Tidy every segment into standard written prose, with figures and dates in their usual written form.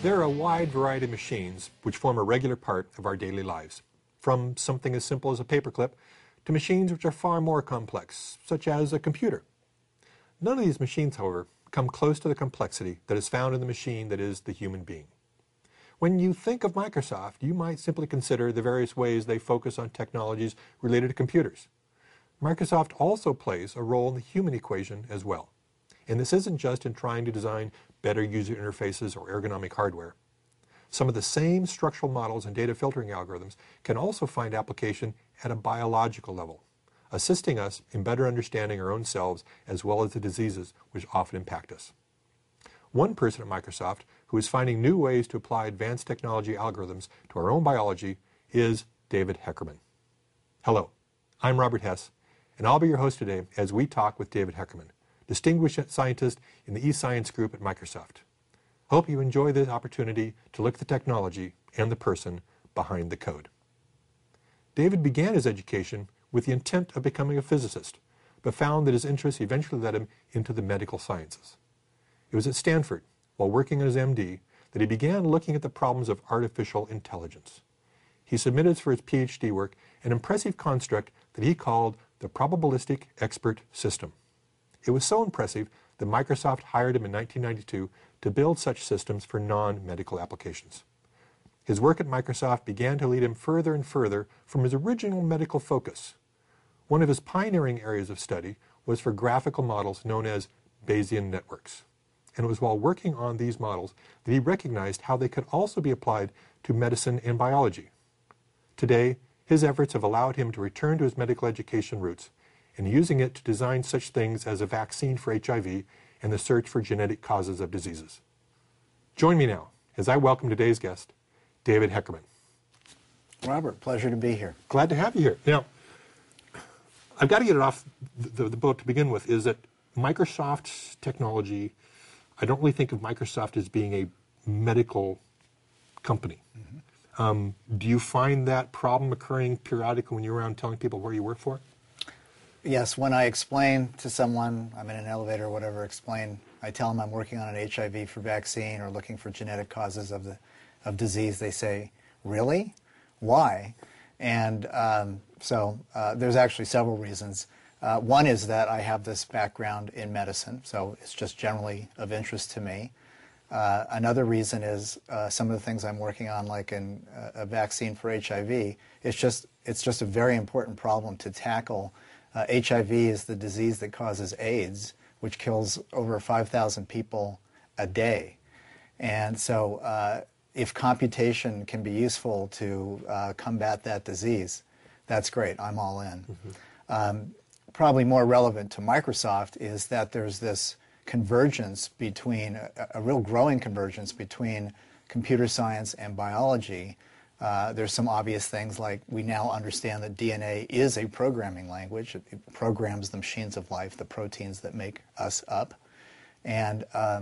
There are a wide variety of machines which form a regular part of our daily lives, from something as simple as a paperclip to machines which are far more complex, such as a computer. None of these machines, however, come close to the complexity that is found in the machine that is the human being. When you think of Microsoft, you might simply consider the various ways they focus on technologies related to computers. Microsoft also plays a role in the human equation as well. And this isn't just in trying to design better user interfaces or ergonomic hardware. Some of the same structural models and data filtering algorithms can also find application at a biological level, assisting us in better understanding our own selves as well as the diseases which often impact us. One person at Microsoft who is finding new ways to apply advanced technology algorithms to our own biology is David Heckerman. Hello, I'm Robert Hess, and I'll be your host today as we talk with David Heckerman, distinguished scientist in the eScience group at Microsoft. Hope you enjoy this opportunity to look at the technology and the person behind the code. David began his education with the intent of becoming a physicist, but found that his interests eventually led him into the medical sciences. It was at Stanford, while working on his MD, that he began looking at the problems of artificial intelligence. He submitted for his PhD work an impressive construct that he called the Probabilistic Expert System. It was so impressive that Microsoft hired him in 1992 to build such systems for non-medical applications. His work at Microsoft began to lead him further and further from his original medical focus. One of his pioneering areas of study was for graphical models known as Bayesian networks. And it was while working on these models that he recognized how they could also be applied to medicine and biology. Today, his efforts have allowed him to return to his medical education roots and using it to design such things as a vaccine for HIV and the search for genetic causes of diseases. Join me now as I welcome today's guest, David Heckerman. Robert, pleasure to be here. Glad to have you here. Now, I've got to get it off the boat to begin with, is that Microsoft's technology, I don't really think of Microsoft as being a medical company. Mm-hmm. Do you find that problem occurring periodically when you're around telling people where you work for? Yes, when I explain to someone, I'm in an elevator or whatever, I tell them I'm working on an HIV for vaccine or looking for genetic causes of disease, they say, really? Why? And so there's actually several reasons. One is that I have this background in medicine, so it's just generally of interest to me. Another reason is some of the things I'm working on, like in a vaccine for HIV, it's just a very important problem to tackle. HIV is the disease that causes AIDS, which kills over 5,000 people a day. And so if computation can be useful to combat that disease, that's great. I'm all in. Mm-hmm. Probably more relevant to Microsoft is that there's this convergence between, a real growing convergence between computer science and biology. There's some obvious things like we now understand that DNA is a programming language. It programs the machines of life, the proteins that make us up. And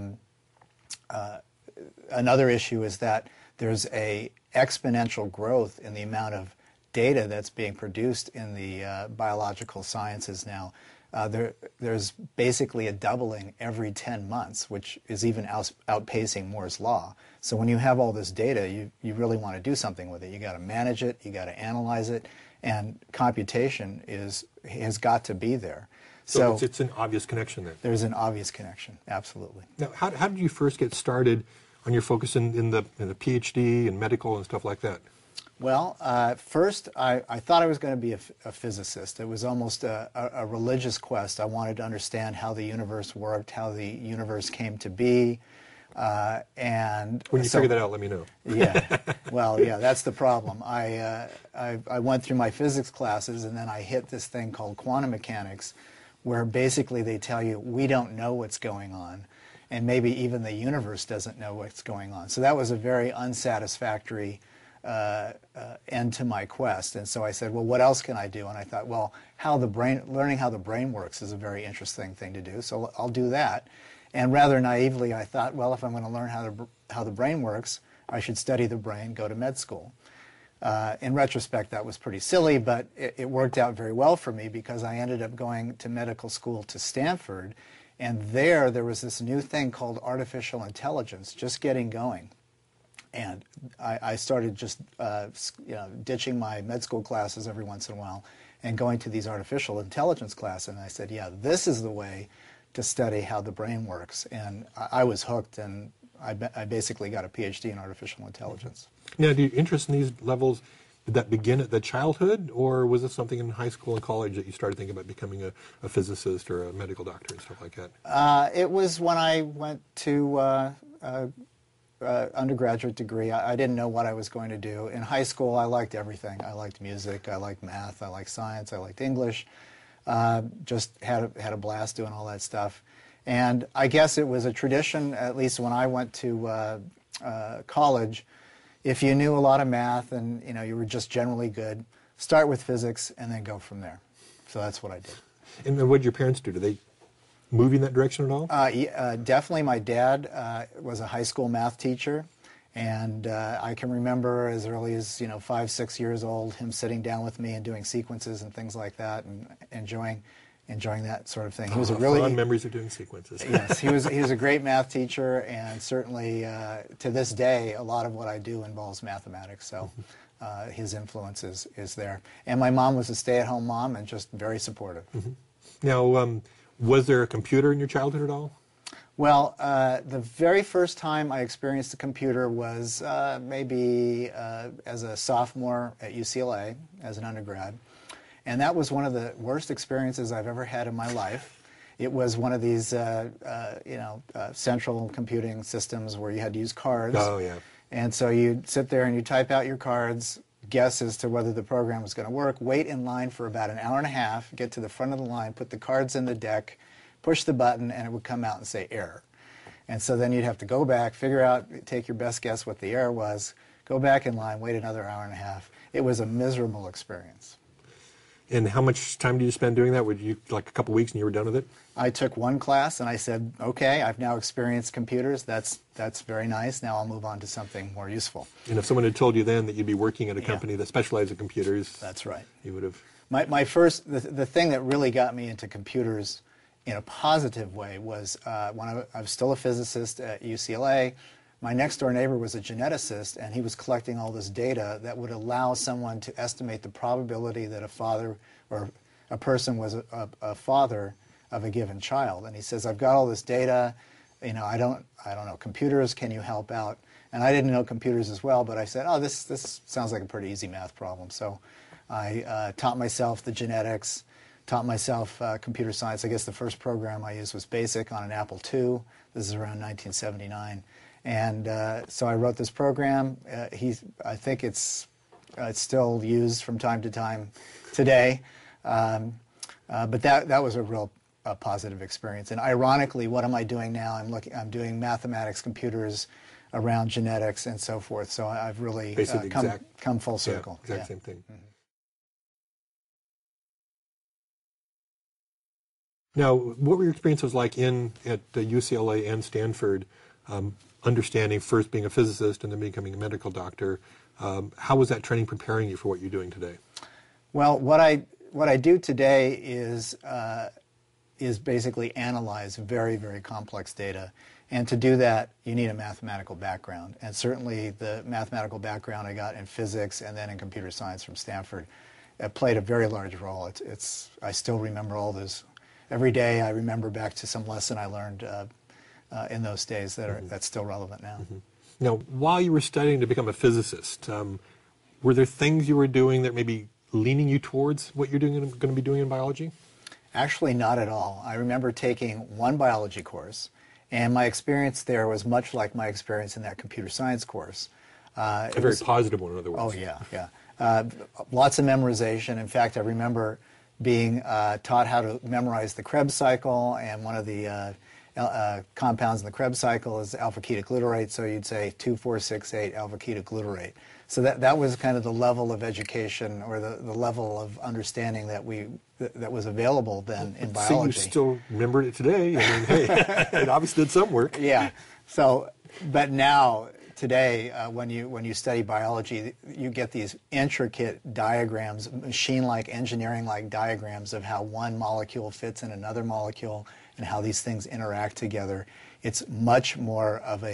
another issue is that there's a exponential growth in the amount of data that's being produced in the biological sciences now. There's basically a doubling every 10 months, which is even outpacing Moore's law. So when you have all this data, you really want to do something with it. You got to manage it, you got to analyze it, and computation has got to be there. So it's an obvious connection there. There's an obvious connection, absolutely. Now, how did you first get started on your focus in the PhD and medical and stuff like that? Well, first, I thought I was going to be a physicist. It was almost a religious quest. I wanted to understand how the universe worked, how the universe came to be. And when you figure that out, let me know. Yeah. Well, yeah, that's the problem. I went through my physics classes, and then I hit this thing called quantum mechanics, where basically they tell you, we don't know what's going on, and maybe even the universe doesn't know what's going on. So that was a very unsatisfactory end to my quest. And so I said, well, what else can I do? And I thought, well, learning how the brain works is a very interesting thing to do, so I'll do that. And rather naively, I thought, well, if I'm going to learn how the brain works, I should study the brain, go to med school. In retrospect, that was pretty silly, but it worked out very well for me because I ended up going to medical school to Stanford, and there was this new thing called artificial intelligence just getting going. And I started just ditching my med school classes every once in a while and going to these artificial intelligence classes. And I said, yeah, this is the way to study how the brain works. And I was hooked, and I basically got a PhD in artificial intelligence. Now, do you interest in these levels, did that begin at the childhood, or was it something in high school and college that you started thinking about becoming a physicist or a medical doctor and stuff like that? It was when I went to undergraduate degree. I didn't know what I was going to do. In high school, I liked everything. I liked music, I liked math, I liked science, I liked English. Just had a blast doing all that stuff. And I guess it was a tradition, at least when I went to college, if you knew a lot of math and you were just generally good, start with physics and then go from there. So that's what I did. And what did your parents do? Did they move you in that direction at all? Definitely. My dad was a high school math teacher, and I can remember as early as 5, 6 years old him sitting down with me and doing sequences and things like that, and enjoying that sort of thing. He was a really fond memories of doing sequences. Yes, he was a great math teacher, and certainly to this day a lot of what I do involves mathematics. So his influence is there. And my mom was a stay-at-home mom and just very supportive. Mm-hmm. Now, was there a computer in your childhood at all? Well, the very first time I experienced a computer was maybe as a sophomore at UCLA as an undergrad. And that was one of the worst experiences I've ever had in my life. It was one of these central computing systems where you had to use cards. Oh, yeah. And so you'd sit there and you type out your cards, guess as to whether the program was going to work, wait in line for about an hour and a half, get to the front of the line, put the cards in the deck, push the button, and it would come out and say error. And so then you'd have to go back, figure out, take your best guess what the error was, go back in line, wait another hour and a half. It was a miserable experience. And how much time did you spend doing that? Would you, like a couple weeks and you were done with it? I took one class and I said, okay, I've now experienced computers. That's very nice. Now I'll move on to something more useful. And if someone had told you then that you'd be working at a company that specialized in computers, that's right. You would have. The thing that really got me into computers in a positive way was when I was still a physicist at UCLA. My next door neighbor was a geneticist, and he was collecting all this data that would allow someone to estimate the probability that a father or a person was a father of a given child. And he says, I've got all this data, I don't know computers, can you help out? And I didn't know computers as well, but I said, oh, this sounds like a pretty easy math problem. So I taught myself the genetics, taught myself computer science. I guess the first program I used was BASIC on an Apple II. This is around 1979. And so I wrote this program. I think it's still used from time to time today. But that was a real positive experience. And ironically, what am I doing now? I'm doing mathematics, computers around genetics and so forth. So I've really come full circle. Yeah, exact same thing. Mm-hmm. Now, what were your experiences like at UCLA and Stanford, understanding first being a physicist and then becoming a medical doctor? How was that training preparing you for what you're doing today? Well, what I do today is basically analyze very, very complex data. And to do that, you need a mathematical background. And certainly the mathematical background I got in physics and then in computer science from Stanford played a very large role. I still remember all those. Every day I remember back to some lesson I learned in those days that's still relevant now. Mm-hmm. Now, while you were studying to become a physicist, were there things you were doing that maybe leaning you towards what you're going to be doing in biology? Actually, not at all. I remember taking one biology course, and my experience there was much like my experience in that computer science course. A very positive one, in other words. Oh, yeah. Lots of memorization. In fact, I remember being taught how to memorize the Krebs cycle, and one of the compounds in the Krebs cycle is alpha-ketoglutarate, so you'd say 2,4,6,8 alpha-ketoglutarate. So that was kind of the level of education or the level of understanding that was available then in biology. So you still remember it today. I mean, hey, it obviously did some work. Yeah. So, but now, today, when you study biology, you get these intricate diagrams, machine-like, engineering-like diagrams of how one molecule fits in another molecule and how these things interact together. It's much more of a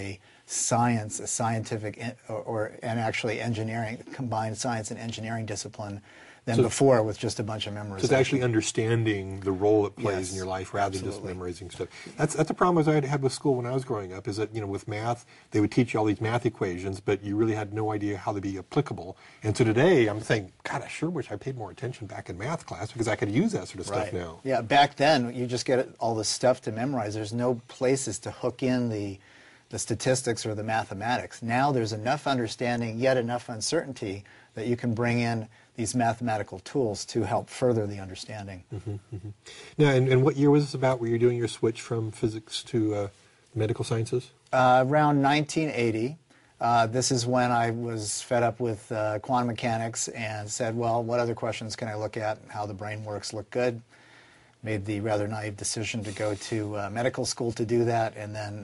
science, a scientific and actually engineering, combined science and engineering discipline than before with just a bunch of memorization. So it's actually understanding the role it plays in your life rather than just memorizing stuff. That's the problem I had with school when I was growing up, is that, with math, they would teach you all these math equations, but you really had no idea how to be applicable. And so today, I'm saying, God, I sure wish I paid more attention back in math class, because I could use that sort of stuff now. Yeah, back then, you just get all this stuff to memorize. There's no places to hook in the statistics or the mathematics. Now there's enough understanding, yet enough uncertainty, that you can bring in these mathematical tools to help further the understanding. Now, and what year was this about where you're doing your switch from physics to medical sciences? Around 1980. This is when I was fed up with quantum mechanics and said, well, what other questions can I look at? How the brain works look good. Made the rather naive decision to go to medical school to do that, and then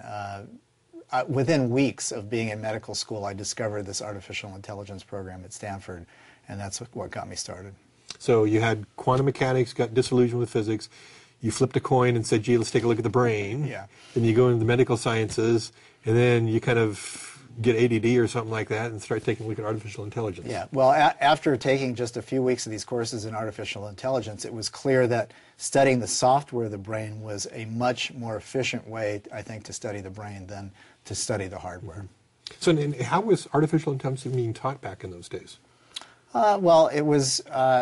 within weeks of being in medical school, I discovered this artificial intelligence program at Stanford, and that's what got me started. So you had quantum mechanics, got disillusioned with physics, you flipped a coin and said, gee, let's take a look at the brain. Yeah. Then you go into the medical sciences, and then you kind of get ADD or something like that and start taking a look at artificial intelligence. Yeah, well, after taking just a few weeks of these courses in artificial intelligence, it was clear that studying the software of the brain was a much more efficient way, I think, to study the brain than to study the hardware. So how was artificial intelligence being taught back in those days? Well, it was,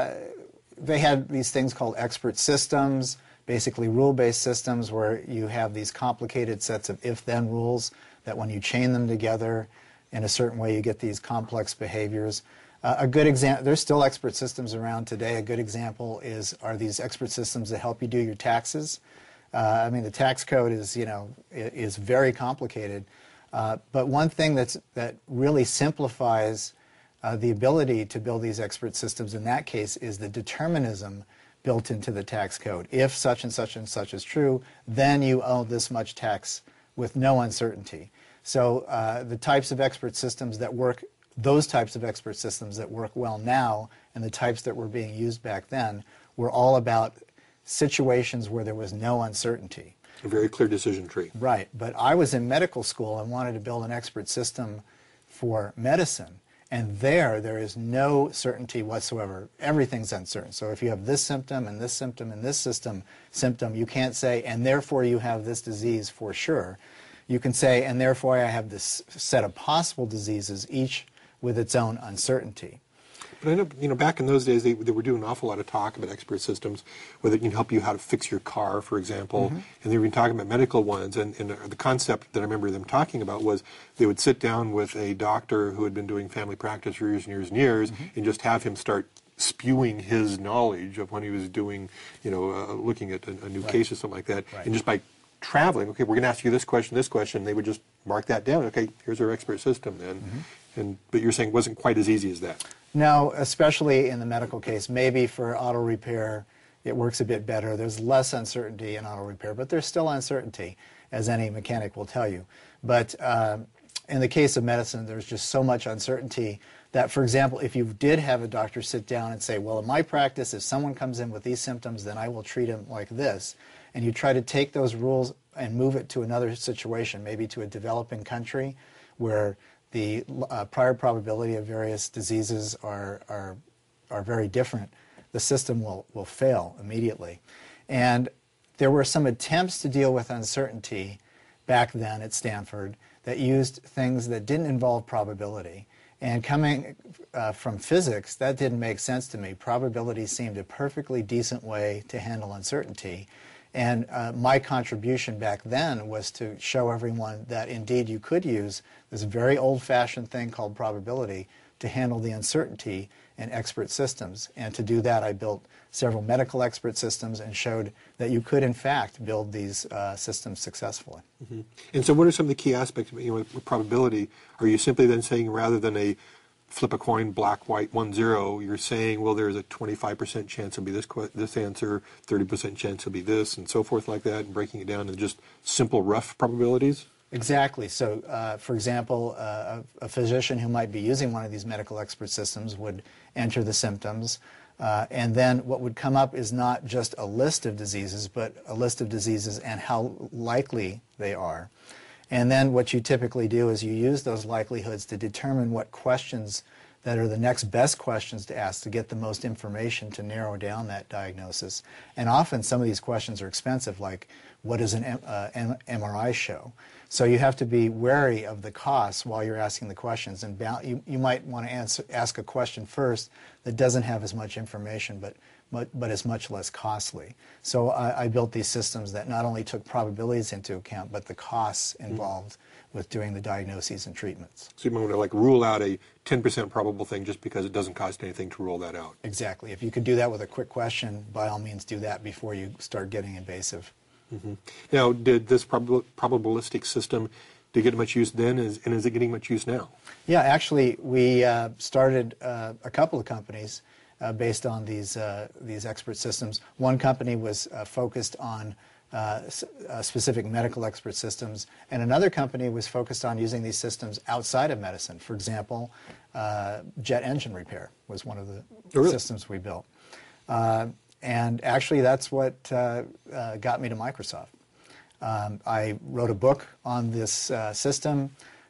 they had these things called expert systems, basically rule-based systems where you have these complicated sets of if-then rules that when you chain them together in a certain way, you get these complex behaviors. A good example, there's still expert systems around today. A good example are these expert systems that help you do your taxes. I mean, the tax code is very complicated. But one thing that really simplifies the ability to build these expert systems in that case is the determinism built into the tax code. If such and such and such is true, then you owe this much tax with no uncertainty. So the types of expert systems that work, those types of expert systems that work well now and the types that were being used back then were all about situations where there was no uncertainty. A very clear decision tree. Right, but I was in medical school and wanted to build an expert system for medicine. And there is no certainty whatsoever. Everything's uncertain. So if you have this symptom and this symptom and this symptom, you can't say, and therefore you have this disease for sure. You can say, and therefore I have this set of possible diseases, each with its own uncertainty. But I know, back in those days, they were doing an awful lot of talk about expert systems, whether it can help you how to fix your car, for example, and they were talking about medical ones, and the concept that I remember them talking about was they would sit down with a doctor who had been doing family practice for years and years and years, and just have him start spewing his knowledge of when he was doing, looking at a new case or something like that, and just by traveling, okay, we're going to ask you this question, they would just mark that down. Okay, here's our expert system then. But you're saying it wasn't quite as easy as that. No, especially in the medical case. Maybe for auto repair, it works a bit better. There's less uncertainty in auto repair, but there's still uncertainty, as any mechanic will tell you. But in the case of medicine, there's just so much uncertainty that, for example, if you did have a doctor sit down and say, well, in my practice, if someone comes in with these symptoms, then I will treat him like this, and you try to take those rules and move it to another situation, maybe to a developing country where the prior probability of various diseases are very different, the system will fail immediately. And there were some attempts to deal with uncertainty back then at Stanford that used things that didn't involve probability. And coming from physics, that didn't make sense to me. Probability seemed a perfectly decent way to handle uncertainty. And my contribution back then was to show everyone that indeed you could use this very old-fashioned thing called probability to handle the uncertainty in expert systems. And to do that, I built several medical expert systems and showed that you could, in fact, build these systems successfully. And so what are some of the key aspects of with probability? Are you simply then saying rather than a flip a coin, black, white, 1-0, you're saying, well, there's a 25% chance it'll be this answer, 30% chance it'll be this, and so forth like that, and breaking it down into just simple, rough probabilities? Exactly. So, for example, a physician who might be using one of these medical expert systems would enter the symptoms, and then what would come up is not just a list of diseases, but a list of diseases and how likely they are. And then what you typically do is you use those likelihoods to determine what questions that are the next best questions to ask to get the most information to narrow down that diagnosis. And often some of these questions are expensive, like what does an MRI show? So you have to be wary of the costs while you're asking the questions. And you might want to ask a question first that doesn't have as much information, but is much less costly. So I built these systems that not only took probabilities into account, but the costs involved with doing the diagnoses and treatments. So you might want to like rule out a 10% probable thing just because it doesn't cost anything to rule that out. Exactly. If you could do that with a quick question, by all means do that before you start getting invasive. Now, did this probabilistic system, did it get much use then, and is it getting much use now? Yeah, actually, we started a couple of companies based on these expert systems. One company was focused on specific medical expert systems, and another company was focused on using these systems outside of medicine. For example, jet engine repair was one of the systems we built. And actually, that's what got me to Microsoft. I wrote a book on this system.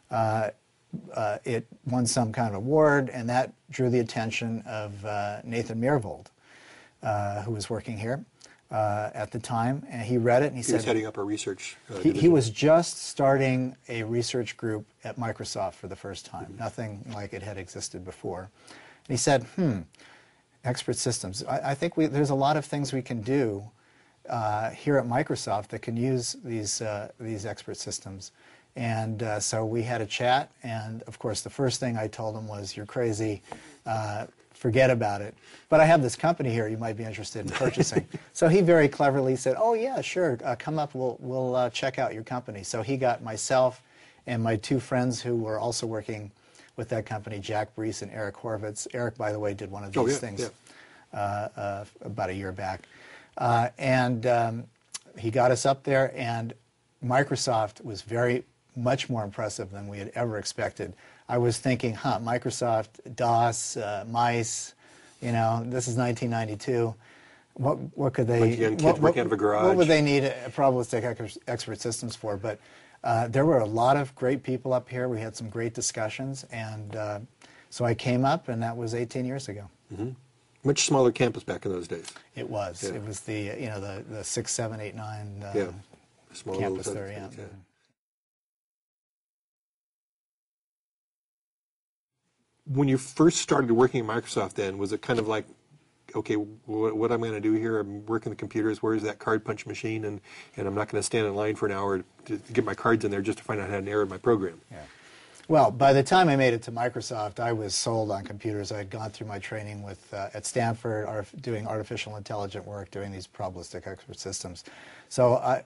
It won some kind of award, and that drew the attention of Nathan Myhrvold, who was working here at the time. And he read it, and he said... He was heading up a research he was just starting a research group at Microsoft for the first time. Nothing like it had existed before. And he said, expert systems. I think there's a lot of things we can do here at Microsoft that can use these expert systems. And so we had a chat, and of course the first thing I told him was, you're crazy, forget about it. But I have this company here you might be interested in purchasing. So he very cleverly said, oh yeah, sure, come up, we'll check out your company. So he got myself and my two friends who were also working with that company, Jack Brees and Eric Horvitz. Eric, by the way, did one of these things about a year back. And he got us up there, and Microsoft was much more impressive than we had ever expected. I was thinking, Microsoft, DOS, mice, this is 1992. What could they... Like young kids working out of a garage. What would they need probabilistic expert systems for? But there were a lot of great people up here. We had some great discussions, and so I came up, and that was 18 years ago. Much smaller campus back in those days. It was. Yeah. It was the 6, 7, 8, 9 small campus there. Yeah. When you first started working at Microsoft, then was it kind of like, okay, what I'm going to do here? I'm working the computers. Where's that card punch machine? And I'm not going to stand in line for an hour to get my cards in there just to find out how to error in my program. Yeah. Well, by the time I made it to Microsoft, I was sold on computers. I had gone through my training with at Stanford, doing artificial intelligent work, doing these probabilistic expert systems. So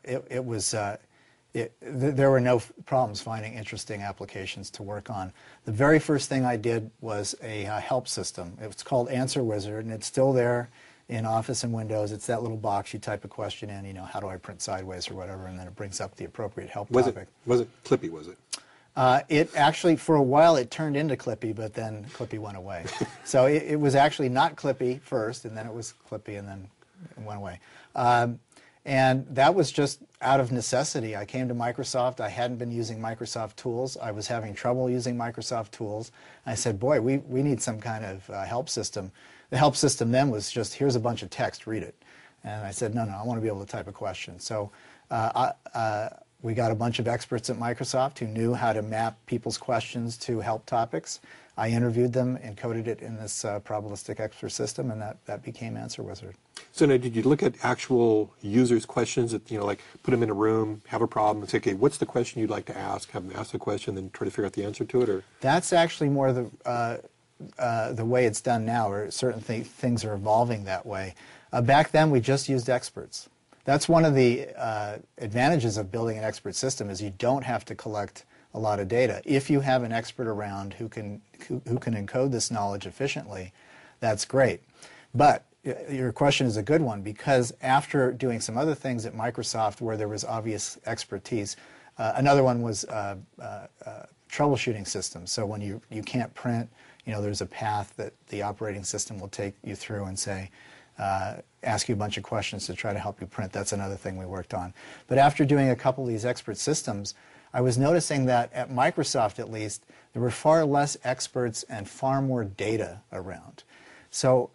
there were no problems finding interesting applications to work on. The very first thing I did was a help system. It was called Answer Wizard, and it's still there in Office and Windows. It's that little box. You type a question in, how do I print sideways or whatever, and then it brings up the appropriate help topic. Was it Clippy, was it? It actually, for a while, it turned into Clippy, but then Clippy went away. So it was actually not Clippy first, and then it was Clippy, and then it went away. And that was just out of necessity. I came to Microsoft. I hadn't been using Microsoft tools. I was having trouble using Microsoft tools. I said, boy, we need some kind of help system. The help system then was just, here's a bunch of text, read it. And I said, no, I want to be able to type a question. So we got a bunch of experts at Microsoft who knew how to map people's questions to help topics. I interviewed them and coded it in this probabilistic expert system, and that became Answer Wizard. So now, did you look at actual users' questions that, like put them in a room, have a problem, and say, okay, what's the question you'd like to ask? Have them ask the question, then try to figure out the answer to it? Or that's actually more the way it's done now, or certain things are evolving that way. Back then, we just used experts. That's one of the advantages of building an expert system, is you don't have to collect a lot of data. If you have an expert around who can encode this knowledge efficiently, that's great. But your question is a good one, because after doing some other things at Microsoft where there was obvious expertise, another one was troubleshooting systems. So when you can't print, there's a path that the operating system will take you through and say, ask you a bunch of questions to try to help you print. That's another thing we worked on. But after doing a couple of these expert systems, I was noticing that at Microsoft, at least, there were far less experts and far more data around. So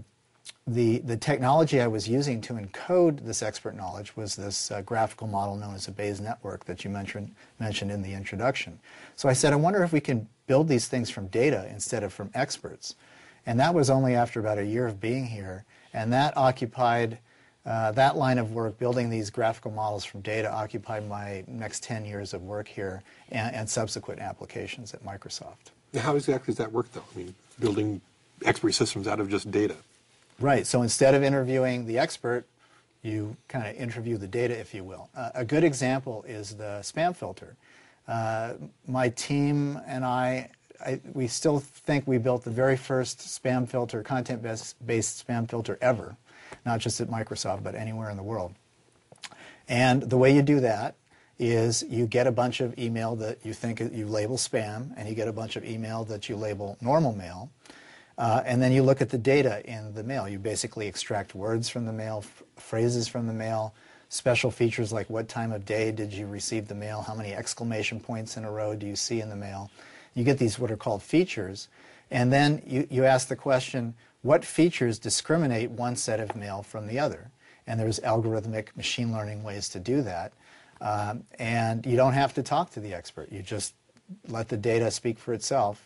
the technology I was using to encode this expert knowledge was this graphical model known as a Bayes network that you mentioned in the introduction. So I said, I wonder if we can build these things from data instead of from experts. And that was only after about a year of being here. And that occupied, that line of work, building these graphical models from data, occupied my next 10 years of work here and subsequent applications at Microsoft. Now, how exactly does that work, though? I mean, building expert systems out of just data. Right. So instead of interviewing the expert, you kind of interview the data, if you will. A good example is the spam filter. My team and we still think we built the very first spam filter, content-based spam filter ever, not just at Microsoft, but anywhere in the world. And the way you do that is you get a bunch of email that you think you label spam, and you get a bunch of email that you label normal mail. And then you look at the data in the mail. You basically extract words from the mail, phrases from the mail, special features like what time of day did you receive the mail, how many exclamation points in a row do you see in the mail. You get these what are called features. And then you ask the question, what features discriminate one set of mail from the other? And there's algorithmic machine learning ways to do that. And you don't have to talk to the expert. You just let the data speak for itself.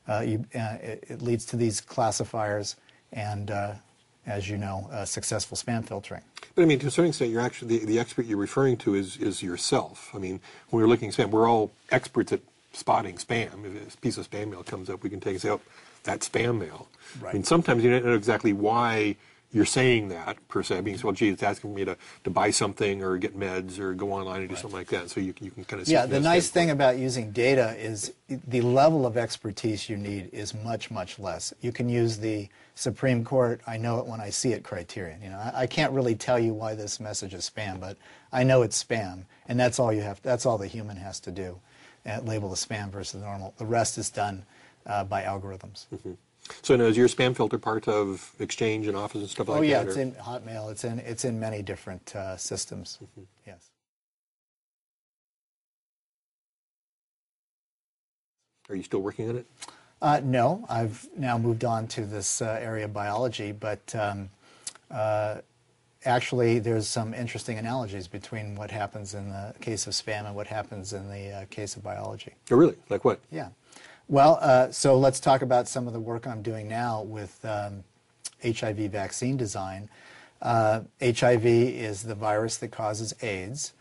It leads to these classifiers and, as you know, successful spam filtering. But I mean, to a certain extent, you're actually the expert you're referring to is yourself. I mean, when we're looking at spam, we're all experts at spotting spam. If a piece of spam mail comes up, we can take and say, oh, that's spam mail. Right. I mean, sometimes you don't know exactly why you're saying that, per se, being, well, gee, it's asking me to buy something or get meds or go online and do something like that. So you can kind of see. Yeah, the nice thing about using data is the level of expertise you need is much, much less. You can use the Supreme Court, I know it when I see it criterion. You know, I can't really tell you why this message is spam, but I know it's spam, and that's all you have. That's all the human has to do, label the spam versus the normal. The rest is done by algorithms. Mm-hmm. So now, is your spam filter part of Exchange and Office and stuff like that? Oh yeah, it's in Hotmail. It's in many different systems. Mm-hmm. Yes. Are you still working on it? No, I've now moved on to this area of biology, but actually there's some interesting analogies between what happens in the case of spam and what happens in the case of biology. Oh, really? Like what? Yeah. Well, so let's talk about some of the work I'm doing now with HIV vaccine design. HIV is the virus that causes AIDS,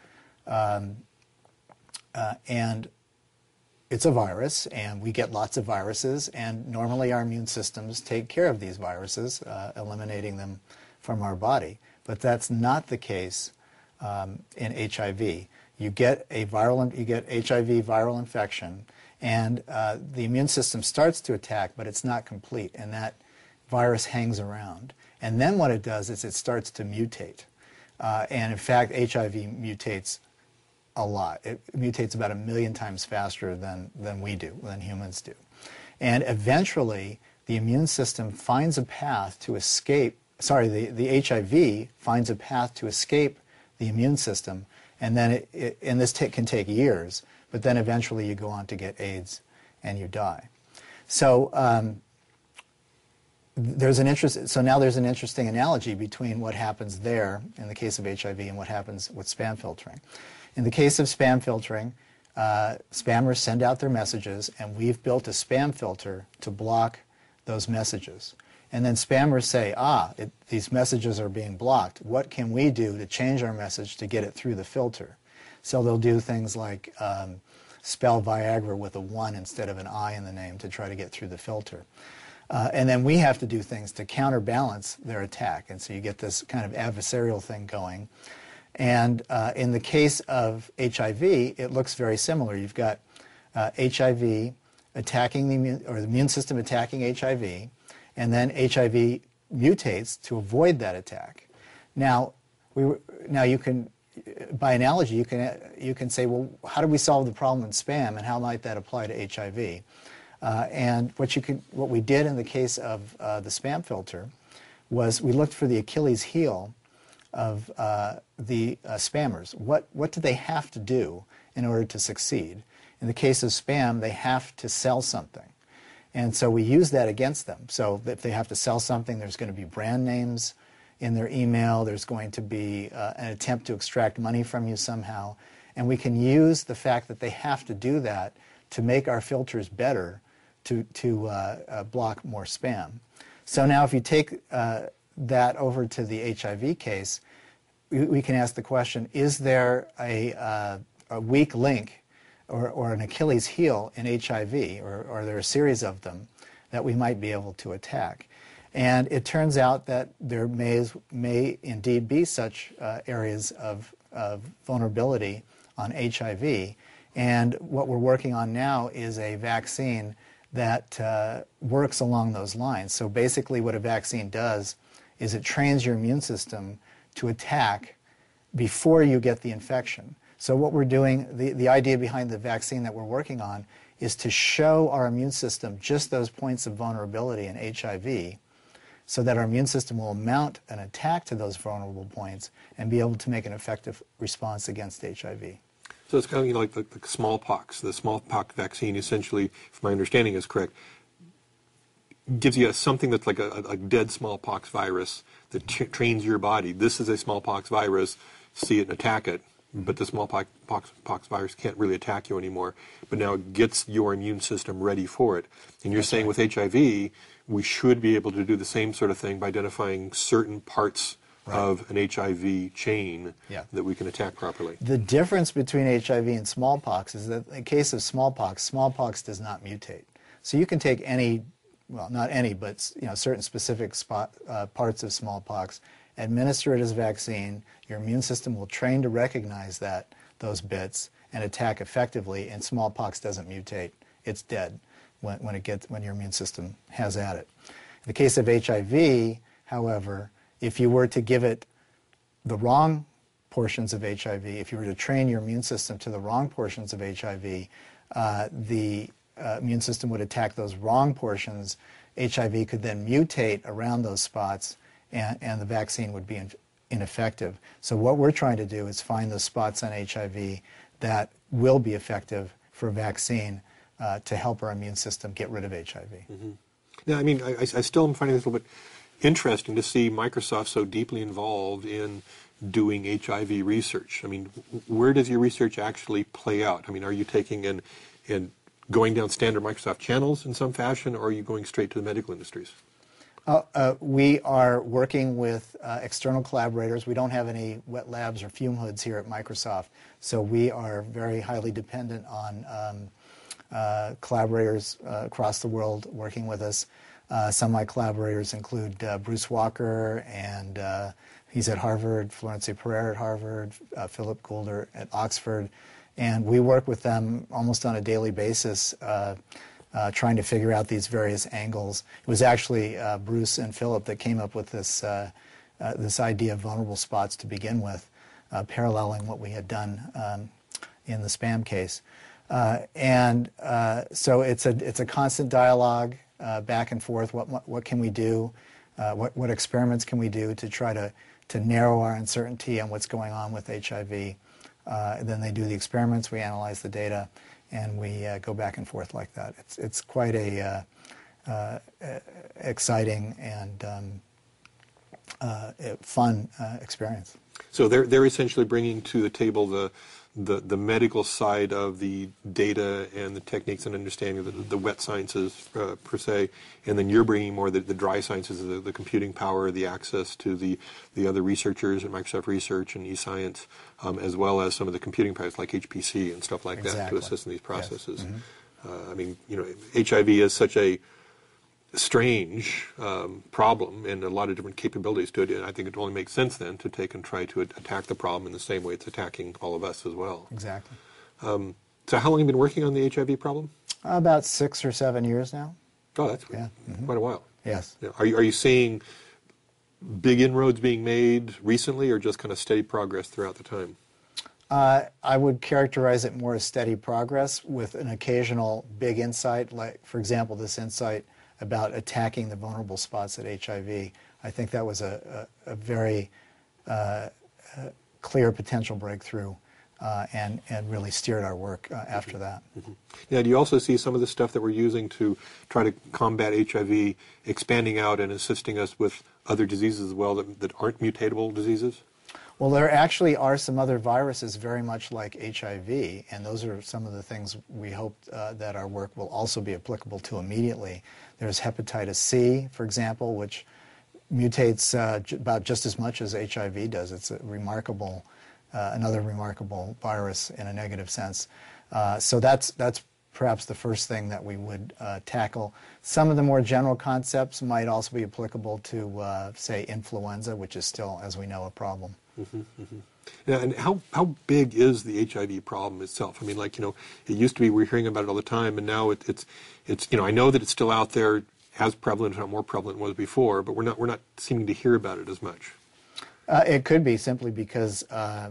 and it's a virus, and we get lots of viruses, and normally our immune systems take care of these viruses, eliminating them from our body. But that's not the case in HIV. You get HIV viral infection, and the immune system starts to attack, but it's not complete, and that virus hangs around. And then what it does is it starts to mutate. And in fact, HIV mutates a lot. It mutates about 1 million times faster than we do, than humans do. And eventually, the immune system finds a path to escape, the HIV finds a path to escape the immune system, and then and this can take years, but then eventually you go on to get AIDS and you die. So now there's an interesting analogy between what happens there in the case of HIV and what happens with spam filtering. In the case of spam filtering, spammers send out their messages, and we've built a spam filter to block those messages. And then spammers say, these messages are being blocked. What can we do to change our message to get it through the filter? So they'll do things like spell Viagra with a 1 instead of an I in the name to try to get through the filter. And then we have to do things to counterbalance their attack. And so you get this kind of adversarial thing going. And in the case of HIV, it looks very similar. You've got HIV attacking the immune system attacking HIV, and then HIV mutates to avoid that attack. Now you can, by analogy, you can say, well, how do we solve the problem in spam, and how might that apply to HIV? And what we did in the case of the spam filter was we looked for the Achilles heel of the spammers. What do they have to do in order to succeed. In the case of spam, they have to sell something. And so we use that against them. So if they have to sell something, there's going to be brand names in their email. There's going to be an attempt to extract money from you somehow. And we can use the fact that they have to do that to make our filters better to block more spam. So now if you take that over to the HIV case, we can ask the question, is there a weak link or an Achilles heel in HIV, or are there a series of them that we might be able to attack? And it turns out that there may indeed be such areas of vulnerability on HIV. And what we're working on now is a vaccine that works along those lines. So basically what a vaccine does is it trains your immune system to attack before you get the infection. So what we're doing, the idea behind the vaccine that we're working on is to show our immune system just those points of vulnerability in HIV so that our immune system will mount an attack to those vulnerable points and be able to make an effective response against HIV. So it's kind of like the smallpox. The smallpox vaccine essentially, if my understanding is correct, gives you something that's like a dead smallpox virus that trains your body. This is a smallpox virus, see it and attack it. But the smallpox virus can't really attack you anymore. But now it gets your immune system ready for it. And you're saying with HIV, we should be able to do the same sort of thing by identifying certain parts of an HIV chain that we can attack properly. The difference between HIV and smallpox is that in the case of smallpox, smallpox does not mutate. So you can take any, well, not any, but certain specific parts of smallpox, administer it as a vaccine. Your immune system will train to recognize those bits and attack effectively, and smallpox doesn't mutate. It's dead when your immune system has at it. In the case of HIV, however, if you were to give it the wrong portions of HIV, if you were to train your immune system to the wrong portions of HIV, the immune system would attack those wrong portions. HIV could then mutate around those spots, and the vaccine would be ineffective. So what we're trying to do is find those spots on HIV that will be effective for a vaccine to help our immune system get rid of HIV. Mm-hmm. Now, I mean, I still am finding this a little bit interesting to see Microsoft so deeply involved in doing HIV research. I mean, where does your research actually play out? I mean, are you taking and going down standard Microsoft channels in some fashion, or are you going straight to the medical industries? We are working with external collaborators. We don't have any wet labs or fume hoods here at Microsoft, so we are very highly dependent on collaborators across the world working with us. Some of my collaborators include Bruce Walker, and he's at Harvard, Florencia Pereira at Harvard, Philip Goulder at Oxford, and we work with them almost on a daily basis trying to figure out these various angles. It was actually Bruce and Philip that came up with this idea of vulnerable spots to begin with, paralleling what we had done in the spam case. So it's a constant dialogue back and forth. What can we do? What experiments can we do to try to narrow our uncertainty on what's going on with HIV? Then they do the experiments, we analyze the data, and we go back and forth like that. It's quite a exciting and fun experience. So they're essentially bringing to the table the medical side of the data and the techniques and understanding of the wet sciences per se, and then you're bringing more the dry sciences, the computing power, the access to the other researchers at Microsoft Research and eScience, as well as some of the computing powers like HPC and stuff like that to assist in these processes. Yes. Mm-hmm. I mean, HIV is such a strange problem and a lot of different capabilities to it, and I think it only makes sense then to take and try to attack the problem in the same way it's attacking all of us as well. Exactly. So how long have you been working on the HIV problem? About 6 or 7 years now. Oh, that's quite a while. Yes. Yeah. Are you seeing big inroads being made recently, or just kind of steady progress throughout the time? I would characterize it more as steady progress with an occasional big insight, like, for example, this insight about attacking the vulnerable spots at HIV. I think that was a very clear potential breakthrough and really steered our work after that. Now, do you also see some of the stuff that we're using to try to combat HIV expanding out and assisting us with other diseases as well that aren't mutatable diseases? Well, there actually are some other viruses very much like HIV, and those are some of the things we hope that our work will also be applicable to immediately. There's hepatitis C, for example, which mutates about just as much as HIV does. It's a remarkable, another remarkable virus in a negative sense. So that's perhaps the first thing that we would tackle. Some of the more general concepts might also be applicable to, say, influenza, which is still, as we know, a problem. Yeah, and how big is the HIV problem itself? I mean, like, it used to be we were hearing about it all the time, and now it's I know that it's still out there, as prevalent, if not more prevalent than it was before, but we're not seeming to hear about it as much. It could be simply because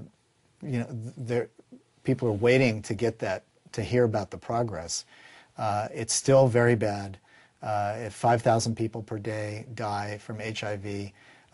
people are waiting to get that, to hear about the progress. It's still very bad. If 5,000 people per day die from HIV,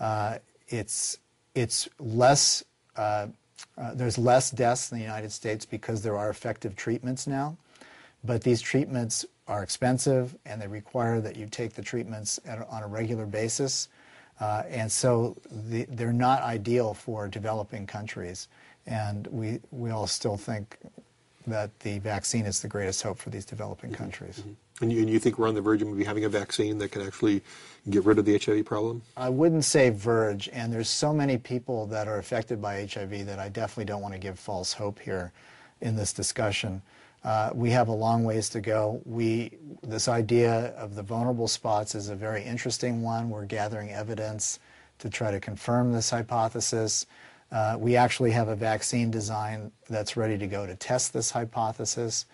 it's less. There's less deaths in the United States because there are effective treatments now, but these treatments are expensive and they require that you take the treatments on a regular basis, and so they're not ideal for developing countries. And we all still think that the vaccine is the greatest hope for these developing countries. And you think we're on the verge of maybe having a vaccine that can actually get rid of the HIV problem? I wouldn't say verge, and there's so many people that are affected by HIV that I definitely don't want to give false hope here in this discussion. We have a long ways to go. This idea of the vulnerable spots is a very interesting one. We're gathering evidence to try to confirm this hypothesis. We actually have a vaccine design that's ready to go to test this hypothesis.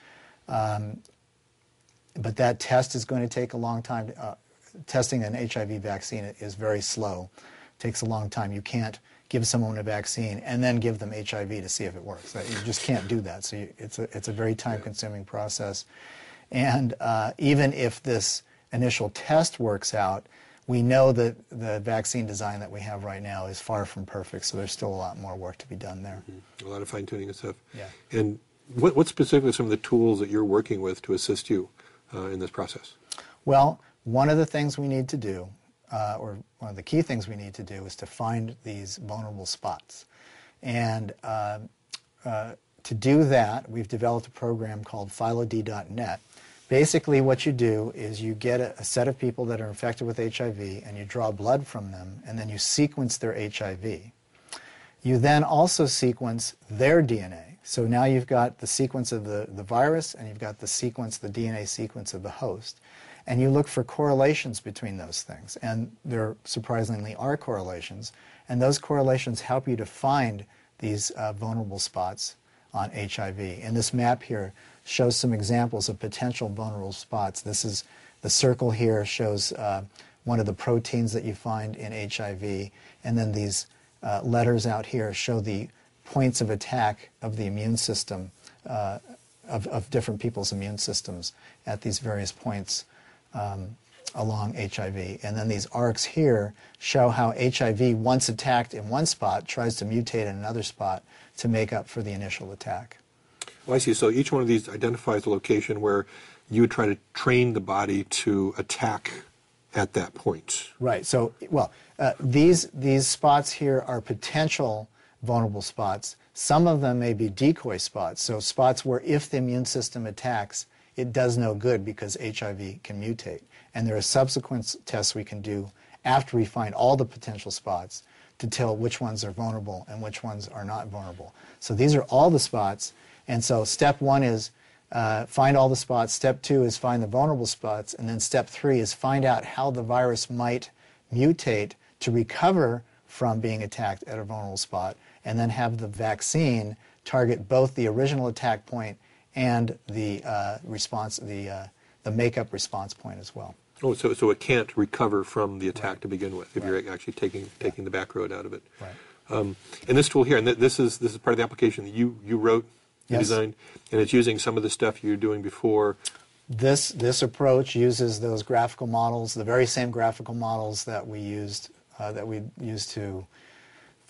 But that test is going to take a long time. Testing an HIV vaccine is very slow. It takes a long time. You can't give someone a vaccine and then give them HIV to see if it works. You just can't do that. So it's a very time-consuming process. And even if this initial test works out, we know that the vaccine design that we have right now is far from perfect, so there's still a lot more work to be done there. A lot of fine-tuning and stuff. Yeah. And what specifically some of the tools that you're working with to assist you in this process? Well, one of the things we need to do, or one of the key things we need to do, is to find these vulnerable spots. And to do that, we've developed a program called phylod.net. Basically, what you do is you get a set of people that are infected with HIV, and you draw blood from them, and then you sequence their HIV. You then also sequence their DNA. So now you've got the sequence of the virus, and you've got the DNA sequence of the host. And you look for correlations between those things. And there surprisingly are correlations. And those correlations help you to find these vulnerable spots on HIV. And this map here shows some examples of potential vulnerable spots. This is the circle here shows one of the proteins that you find in HIV. And then these letters out here show the points of attack of the immune system, of different people's immune systems at these various points along HIV. And then these arcs here show how HIV, once attacked in one spot, tries to mutate in another spot to make up for the initial attack. Well, I see. So each one of these identifies a location where you would try to train the body to attack at that point. Right. So, well, these spots here are potential vulnerable spots. Some of them may be decoy spots, so spots where if the immune system attacks, it does no good because HIV can mutate. And there are subsequent tests we can do after we find all the potential spots to tell which ones are vulnerable and which ones are not vulnerable. So these are all the spots, and so step one is find all the spots, step two is find the vulnerable spots, and then step three is find out how the virus might mutate to recover from being attacked at a vulnerable spot, and then have the vaccine target both the original attack point and the response, the makeup response point as well. Oh, so it can't recover from the attack to begin with if you're actually taking the back road out of it. Right. And this tool here, and this is part of the application that you wrote, you designed, and it's using some of the stuff you were doing before. This approach uses those graphical models, the very same graphical models that we used to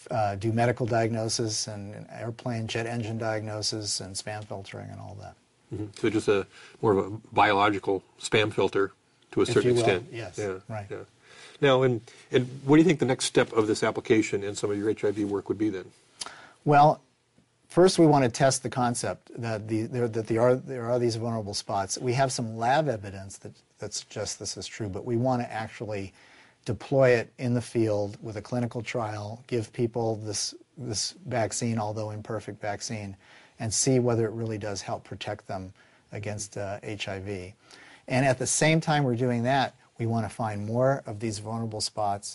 do medical diagnosis and airplane jet engine diagnosis and spam filtering and all that. So just a more of a biological spam filter to a If certain you will, extent. yes, Yeah, right. yeah. Now, and what do you think the next step of this application and some of your HIV work would be then? Well, first we want to test the concept that there are these vulnerable spots. We have some lab evidence that suggests this is true, but we want to actually deploy it in the field with a clinical trial, give people this vaccine, although imperfect vaccine, and see whether it really does help protect them against HIV. And at the same time we're doing that, we want to find more of these vulnerable spots.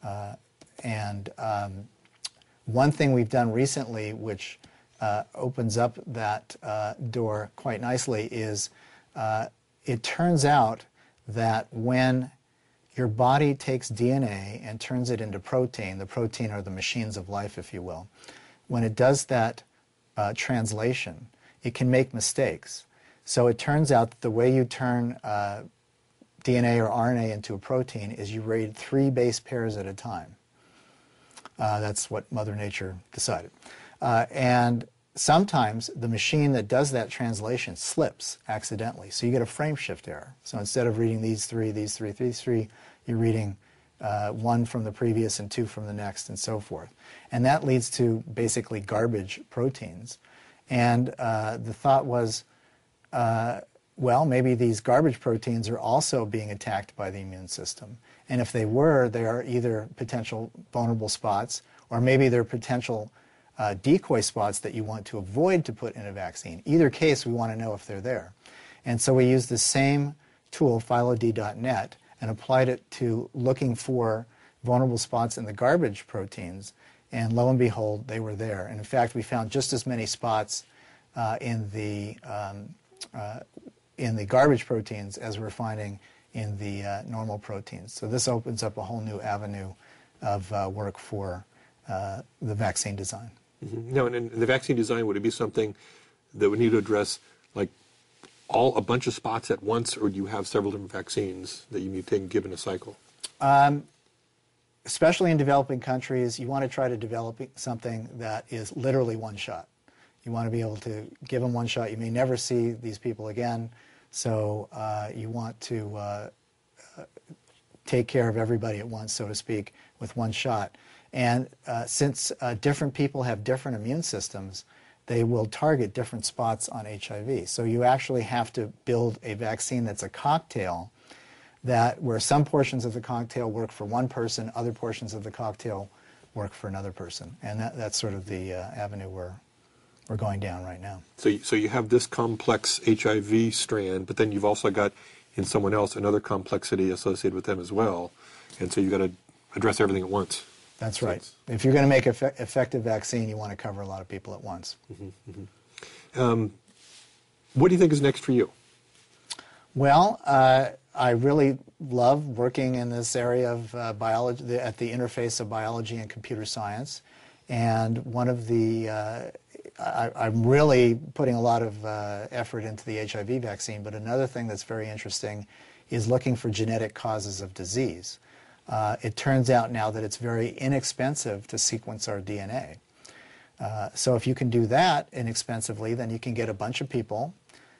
One thing we've done recently, which opens up that door quite nicely, is it turns out that when your body takes DNA and turns it into protein, the protein are the machines of life, if you will, when it does that translation, it can make mistakes. So it turns out that the way you turn DNA or RNA into a protein is you read 3 base pairs at a time. That's what Mother Nature decided. And sometimes the machine that does that translation slips accidentally. So you get a frame shift error. So instead of reading these three, you're reading 1 from the previous and 2 from the next and so forth. And that leads to basically garbage proteins. And the thought was, well, maybe these garbage proteins are also being attacked by the immune system. And if they were, they are either potential vulnerable spots, or maybe they're potential decoy spots that you want to avoid to put in a vaccine. Either case, we want to know if they're there. And so we used the same tool, phylod.net, and applied it to looking for vulnerable spots in the garbage proteins. And lo and behold, they were there. And in fact, we found just as many spots in the garbage proteins as we're finding in the normal proteins. So this opens up a whole new avenue of work for the vaccine design. Mm-hmm. Now, in the vaccine design, would it be something that would need to address like a bunch of spots at once, or do you have several different vaccines that you need to take given a cycle? Especially in developing countries, you want to try to develop something that is literally one shot. You want to be able to give them one shot. You may never see these people again, so you want to take care of everybody at once, so to speak, with one shot. And since different people have different immune systems, they will target different spots on HIV. So you actually have to build a vaccine that's a cocktail, where some portions of the cocktail work for one person, other portions of the cocktail work for another person. And that's sort of the avenue we're going down right now. So you have this complex HIV strand, but then you've also got in someone else another complexity associated with them as well. And so you've got to address everything at once. That's right. If you're going to make an effective vaccine, you want to cover a lot of people at once. Mm-hmm, mm-hmm. What do you think is next for you? Well, I really love working in this area of biology, at the interface of biology and computer science. And one of the, I'm really putting a lot of effort into the HIV vaccine, but another thing that's very interesting is looking for genetic causes of disease. It turns out now that it's very inexpensive to sequence our DNA. So if you can do that inexpensively, then you can get a bunch of people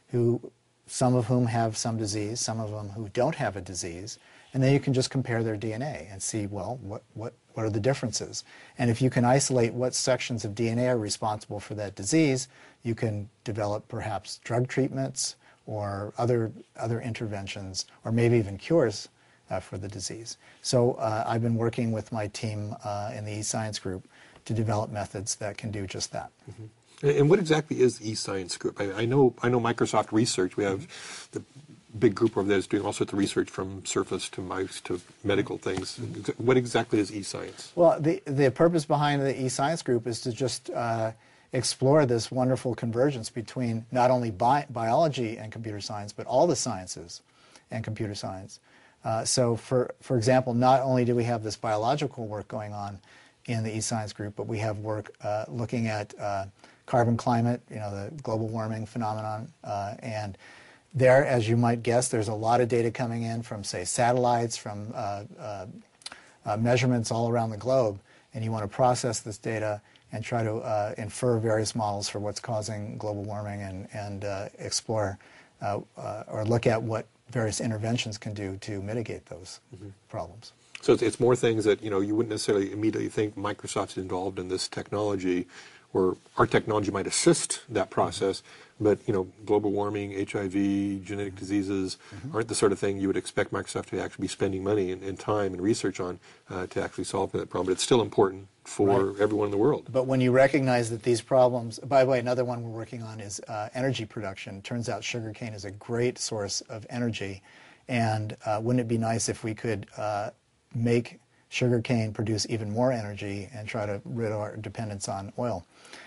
some of whom have some disease, some of them who don't have a disease, and then you can just compare their DNA and see, well, what are the differences? And if you can isolate what sections of DNA are responsible for that disease, you can develop perhaps drug treatments or other interventions, or maybe even cures for the disease. So I've been working with my team in the eScience group to develop methods that can do just that. Mm-hmm. And what exactly is eScience Group? I know Microsoft Research. We have the big group over there that's doing all sorts of research from surface to mice to medical things. What exactly is eScience? Well, the purpose behind the eScience Group is to just explore this wonderful convergence between not only biology and computer science, but all the sciences and computer science. So for example, not only do we have this biological work going on in the eScience Group, but we have work looking at carbon climate, the global warming phenomenon, and there, as you might guess, there's a lot of data coming in from, say, satellites, from measurements all around the globe, and you want to process this data and try to infer various models for what's causing global warming and explore or look at what various interventions can do to mitigate those problems. So it's more things that you wouldn't necessarily immediately think Microsoft's involved in this technology, or our technology might assist that process. But global warming, HIV, genetic diseases aren't the sort of thing you would expect Microsoft to actually be spending money and time and research on to actually solve that problem. But it's still important for everyone in the world. But when you recognize that these problems, by the way, another one we're working on is energy production. Turns out sugarcane is a great source of energy, and wouldn't it be nice if we could make sugarcane produce even more energy and try to rid our dependence on oil?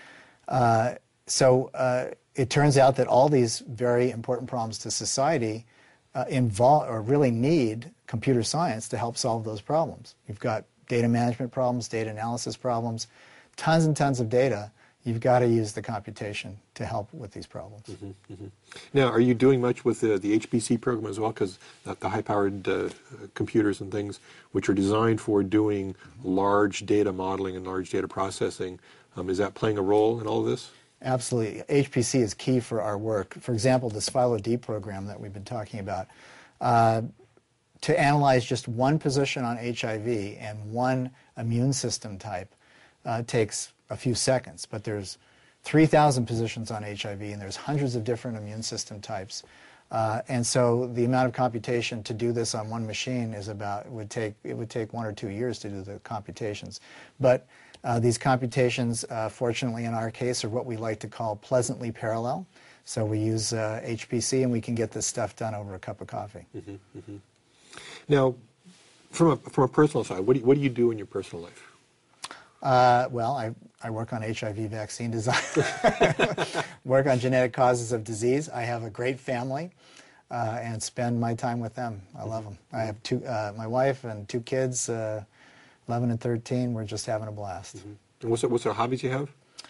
So it turns out that all these very important problems to society involve or really need computer science to help solve those problems. You've got data management problems, data analysis problems, tons and tons of data. You've got to use the computation to help with these problems. Now, are you doing much with the HPC program as well? Because the high-powered computers and things which are designed for doing large data modeling and large data processing, is that playing a role in all of this? Absolutely. HPC is key for our work. For example, this PhyloD program that we've been talking about, to analyze just one position on HIV and one immune system type takes a few seconds, but there's 3,000 positions on HIV and there's hundreds of different immune system types. And so the amount of computation to do this on one machine is it would take 1 or 2 years to do the computations. But these computations, fortunately in our case, are what we like to call pleasantly parallel. So we use HPC and we can get this stuff done over a cup of coffee. Now, from a personal side, what do you do in your personal life? Well, I work on HIV vaccine design, work on genetic causes of disease. I have a great family and spend my time with them. I love them. I have my wife and 2 kids, 11 and 13. We're just having a blast. And what sort of hobbies you have?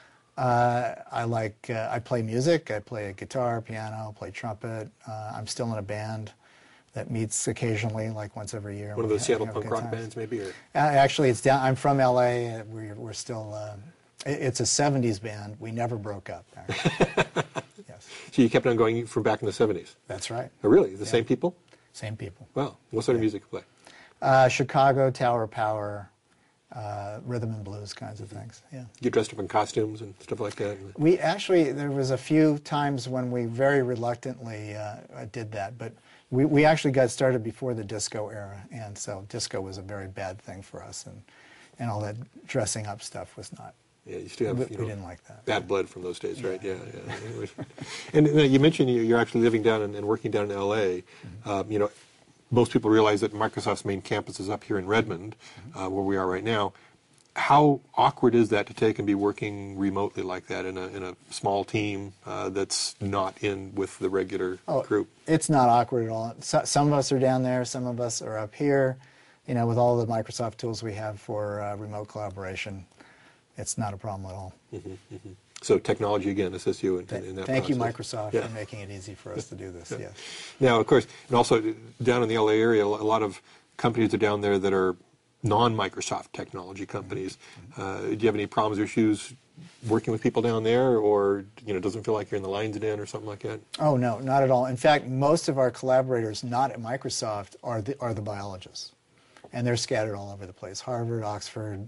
I play music. I play guitar, piano, play trumpet. I'm still in a band that meets occasionally, like once every year. One of those Seattle punk rock bands, maybe? Or? Actually, it's down. I'm from LA. We're still. It's a '70s band. We never broke up. Yes. So you kept on going from back in the '70s? That's right. Oh, really? The same people? Same people. Wow. What sort of music you play? Chicago, Tower Power, rhythm and blues kinds of things. Yeah. You dressed up in costumes and stuff like that? We actually, there was a few times when we very reluctantly did that, but we actually got started before the disco era, and so disco was a very bad thing for us, and all that dressing up stuff was not. Yeah, you still have, we didn't like that. Bad blood from those days, right? Yeah. And you mentioned you're actually living down and working down in L.A. Most people realize that Microsoft's main campus is up here in Redmond, where we are right now. How awkward is that to take and be working remotely like that in a small team that's not in with the regular group? It's not awkward at all. Some of us are down there, some of us are up here. With all the Microsoft tools we have for remote collaboration, it's not a problem at all. So technology, again, assists you in that Thank you, process. Microsoft, for making it easy for us to do this. Yes. Now, of course, and also down in the LA area, a lot of companies are down there that are non-Microsoft technology companies. Do you have any problems or issues working with people down there, or doesn't feel like you're in the lion's den or something like that? Oh no, not at all. In fact, most of our collaborators not at Microsoft are the biologists, and they're scattered all over the place: Harvard, Oxford,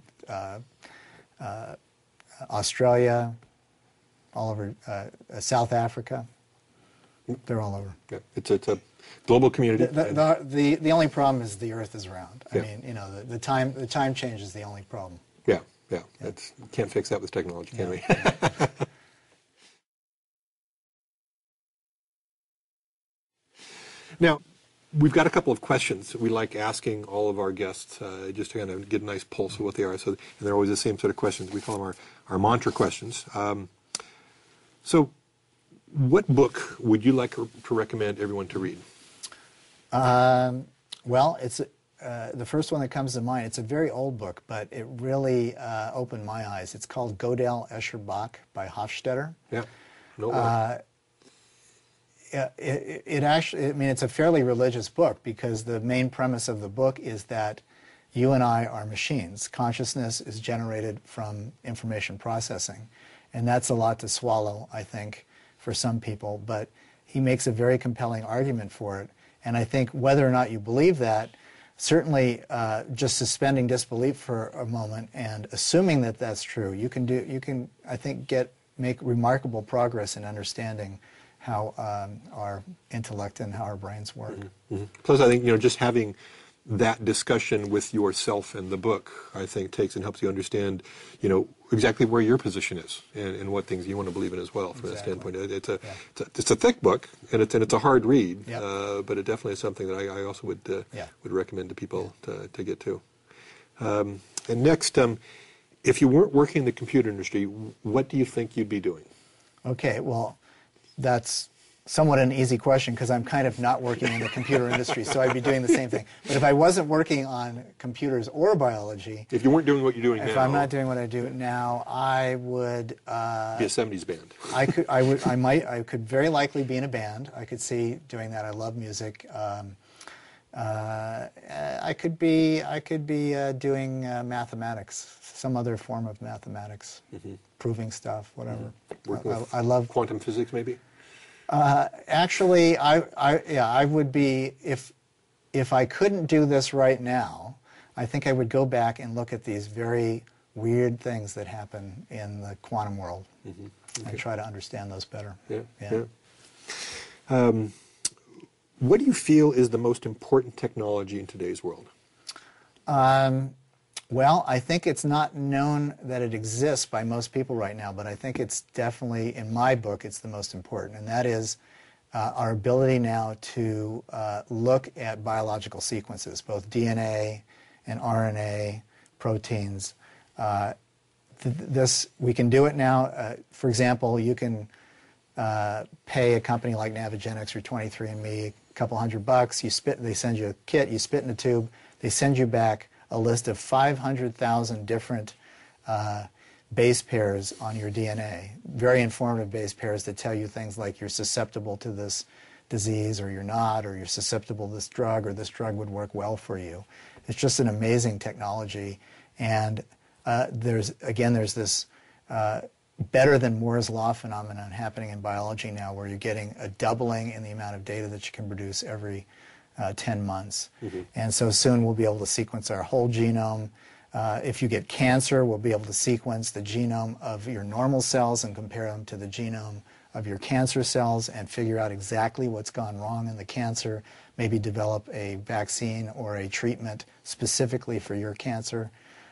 Australia, all over South Africa. They're all over. Yeah. It's a global community. The only problem is the Earth is round. I mean, the time change is the only problem. Yeah. Can't fix that with technology, can we? Now, we've got a couple of questions that we like asking all of our guests, just to kind of get a nice pulse of what they are. And they're always the same sort of questions. We call them our mantra questions. So, what book would you like to recommend everyone to read? Well, it's the first one that comes to mind. It's a very old book, but it really opened my eyes. It's called Gödel, Escher, Bach by Hofstadter. Yeah. No way. It actually, it's a fairly religious book because the main premise of the book is that you and I are machines. Consciousness is generated from information processing. And that's a lot to swallow, I think, for some people. But he makes a very compelling argument for it. And I think whether or not you believe that, certainly just suspending disbelief for a moment and assuming that that's true, you can, I think, make remarkable progress in understanding how our intellect and how our brains work. Mm-hmm. Plus, I think, just having that discussion with yourself in the book, I think, takes and helps you understand, exactly where your position is and what things you want to believe in as well. From that standpoint, it's a thick book and it's a hard read, but it definitely is something that I also would recommend to people to get to. And next, if you weren't working in the computer industry, what do you think you'd be doing? Okay, well, that's somewhat an easy question because I'm kind of not working in the computer industry, so I'd be doing the same thing. But if I wasn't working on computers or biology... If you weren't doing what you're doing now... If I'm not doing what I do now, I would... be a 70s band. I could very likely be in a band. I could see doing that. I love music. I could be doing mathematics, some other form of mathematics, proving stuff, whatever. Working with I love quantum physics, maybe. Actually, I would be if I couldn't do this right now. I think I would go back and look at these very weird things that happen in the quantum world and try to understand those better. What do you feel is the most important technology in today's world? Well, I think it's not known that it exists by most people right now, but I think it's definitely, in my book, it's the most important, and that is our ability now to look at biological sequences, both DNA and RNA, proteins. We can do it now. For example, you can pay a company like Navigenics or 23andMe a couple $100. They send you a kit, you spit in a tube, they send you back a list of 500,000 different base pairs on your DNA, very informative base pairs that tell you things like you're susceptible to this disease or you're not, or you're susceptible to this drug or this drug would work well for you. It's just an amazing technology, and there's this better than Moore's Law phenomenon happening in biology now, where you're getting a doubling in the amount of data that you can produce every 10 months. And so soon we'll be able to sequence our whole genome. If you get cancer, we'll be able to sequence the genome of your normal cells and compare them to the genome of your cancer cells and figure out exactly what's gone wrong in the cancer, maybe develop a vaccine or a treatment specifically for your cancer.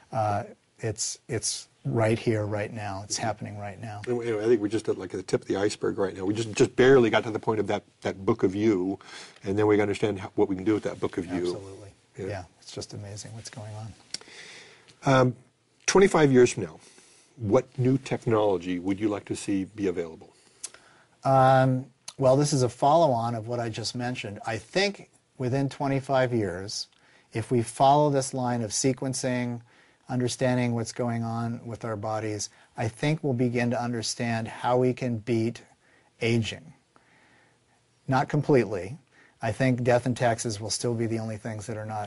It's right here, right now. It's happening right now. I think we're just at the tip of the iceberg right now. We just barely got to the point of that book of you, and then we understand what we can do with that book of you. Absolutely. Yeah, it's just amazing what's going on. 25 years from now, what new technology would you like to see be available? Well, this is a follow-on of what I just mentioned. I think within 25 years, if we follow this line of sequencing, understanding what's going on with our bodies, I think we'll begin to understand how we can beat aging. Not completely. I think death and taxes will still be the only things that are not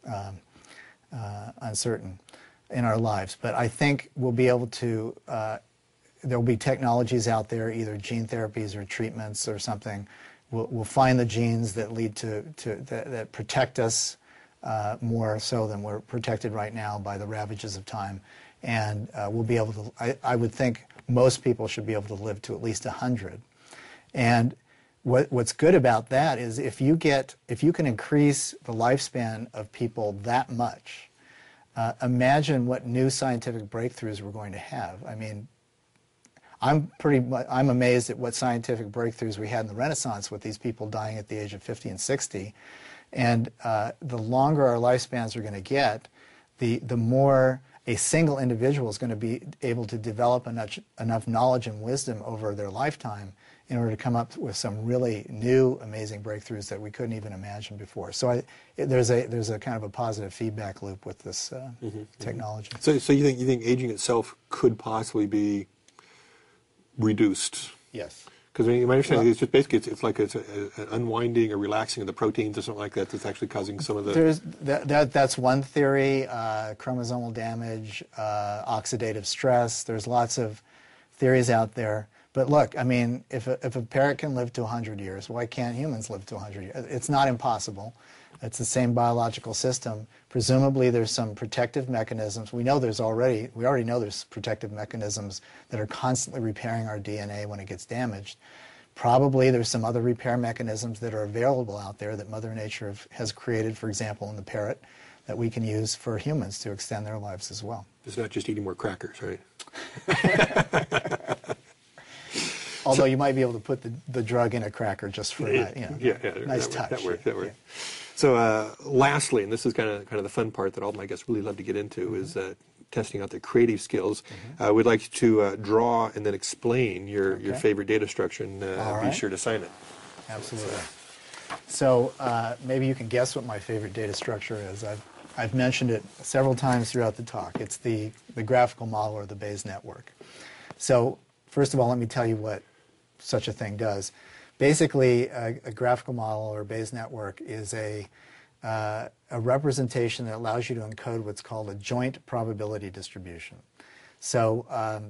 uncertain in our lives. But I think we'll be able to, there'll be technologies out there, either gene therapies or treatments or something. We'll find the genes that lead that protect us more so than we're protected right now by the ravages of time. And we'll be able to, I would think most people should be able to live to at least 100. And what's good about that is if you can increase the lifespan of people that much, imagine what new scientific breakthroughs we're going to have. I mean, I'm amazed at what scientific breakthroughs we had in the Renaissance with these people dying at the age of 50 and 60. And the longer our lifespans are going to get, the more a single individual is going to be able to develop enough knowledge and wisdom over their lifetime in order to come up with some really new, amazing breakthroughs that we couldn't even imagine before. So there's a kind of a positive feedback loop with this technology. So you think aging itself could possibly be reduced? Yes. Because my understanding is just basically it's like it's an unwinding or relaxing of the proteins or something like that that's actually causing some of the... That's one theory, chromosomal damage, oxidative stress. There's lots of theories out there. But look, I mean, if a parrot can live to 100 years, why can't humans live to 100 years? It's not impossible. It's the same biological system. Presumably there's some protective mechanisms. We already know there's protective mechanisms that are constantly repairing our DNA when it gets damaged. Probably there's some other repair mechanisms that are available out there that Mother Nature has created, for example, in the parrot, that we can use for humans to extend their lives as well. It's not just eating more crackers, right? Although you might be able to put the drug in a cracker just for that, nice touch. That works. So lastly, and this is kind of the fun part that all my guests really love to get into, is testing out their creative skills. We'd like to draw and then explain your favorite data structure, and be sure to sign it. Absolutely. So maybe you can guess what my favorite data structure is. I've mentioned it several times throughout the talk. It's the graphical model, or the Bayes network. So first of all, let me tell you what such a thing does. Basically, a graphical model or Bayes network is a representation that allows you to encode what's called a joint probability distribution. So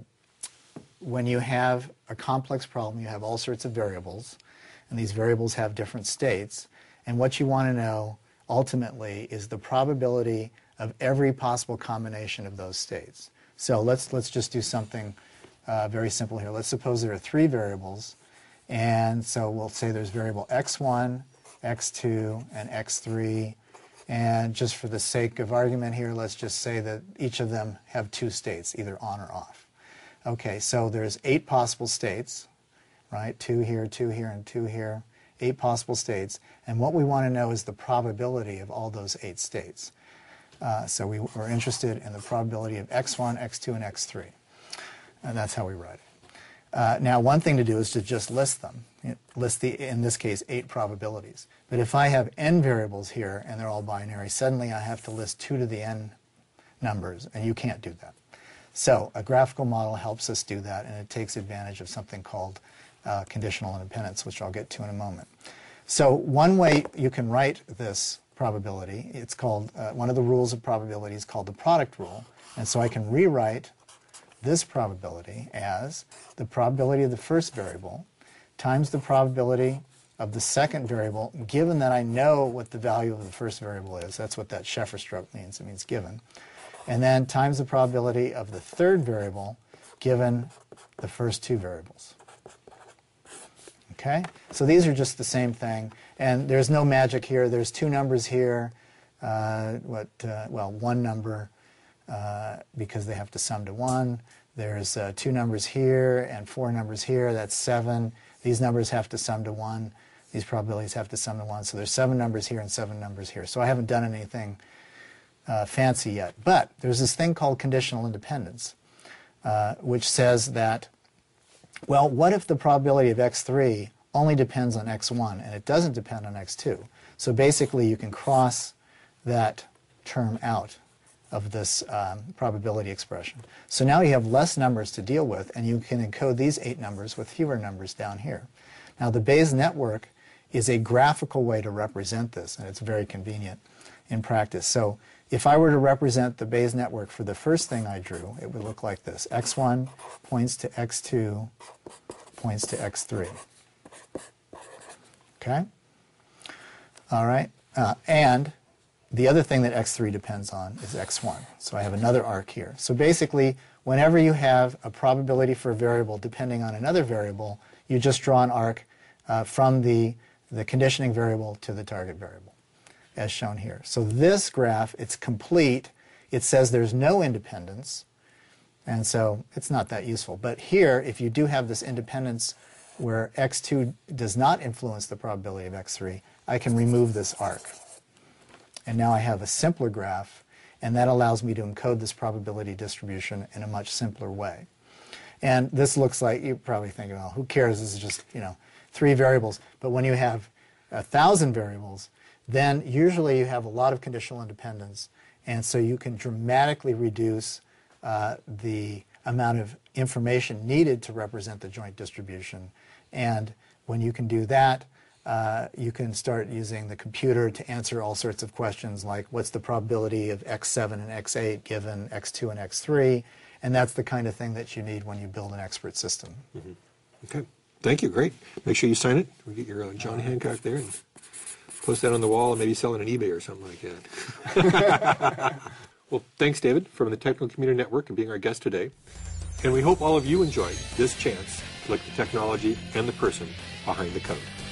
when you have a complex problem, you have all sorts of variables, and these variables have different states. And what you want to know, ultimately, is the probability of every possible combination of those states. So let's just do something very simple here. Let's suppose there are 3 variables, and so we'll say there's variable x1, x2, and x3, and just for the sake of argument here, let's just say that each of them have 2 states, either on or off. Okay, so there's 8 possible states, right? 2 here, 2 here, and 2 here, 8 possible states, and what we want to know is the probability of all those 8 states. So we're interested in the probability of x1, x2, and x3. And that's how we write it. Now, one thing to do is to just list them. List in this case, 8 probabilities. But if I have n variables here, and they're all binary, suddenly I have to list 2 to the n numbers, and you can't do that. So a graphical model helps us do that, and it takes advantage of something called conditional independence, which I'll get to in a moment. So one way you can write this probability, it's called, one of the rules of probability is called the product rule. And so I can rewrite this probability as the probability of the first variable times the probability of the second variable, given that I know what the value of the first variable is. That's what that Sheffer stroke means. It means given. And then times the probability of the third variable, given the first 2 variables. Okay? So these are just the same thing. And there's no magic here. There's 2 numbers here. One number, because they have to sum to 1. There's 2 numbers here and 4 numbers here. That's 7. These numbers have to sum to 1. These probabilities have to sum to 1. So there's 7 numbers here and 7 numbers here. So I haven't done anything fancy yet. But there's this thing called conditional independence, which says that, well, what if the probability of x3 only depends on x1 and it doesn't depend on x2? So basically you can cross that term out of this probability expression. So now you have less numbers to deal with, and you can encode these 8 numbers with fewer numbers down here. Now the Bayes network is a graphical way to represent this, and it's very convenient in practice. So if I were to represent the Bayes network for the first thing I drew, it would look like this. x1 points to x2, points to x3. Okay? All right? And the other thing that x3 depends on is x1. So I have another arc here. So basically, whenever you have a probability for a variable depending on another variable, you just draw an arc from the conditioning variable to the target variable, as shown here. So this graph, it's complete. It says there's no independence, and so it's not that useful. But here, if you do have this independence where x2 does not influence the probability of x3, I can remove this arc. And now I have a simpler graph, and that allows me to encode this probability distribution in a much simpler way. And this looks like, you're probably thinking, well, who cares? This is just, 3 variables. But when you have 1,000 variables, then usually you have a lot of conditional independence, and so you can dramatically reduce the amount of information needed to represent the joint distribution And when you can do that, you can start using the computer to answer all sorts of questions like what's the probability of x7 and x8 given x2 and x3, and that's the kind of thing that you need when you build an expert system. Okay, thank you, great. Make sure you sign it. We'll get your John Hancock there and post that on the wall and maybe sell it on eBay or something like that. Well, thanks, David, from the Technical Community Network and being our guest today. And we hope all of you enjoyed this chance to look at the technology and the person behind the code.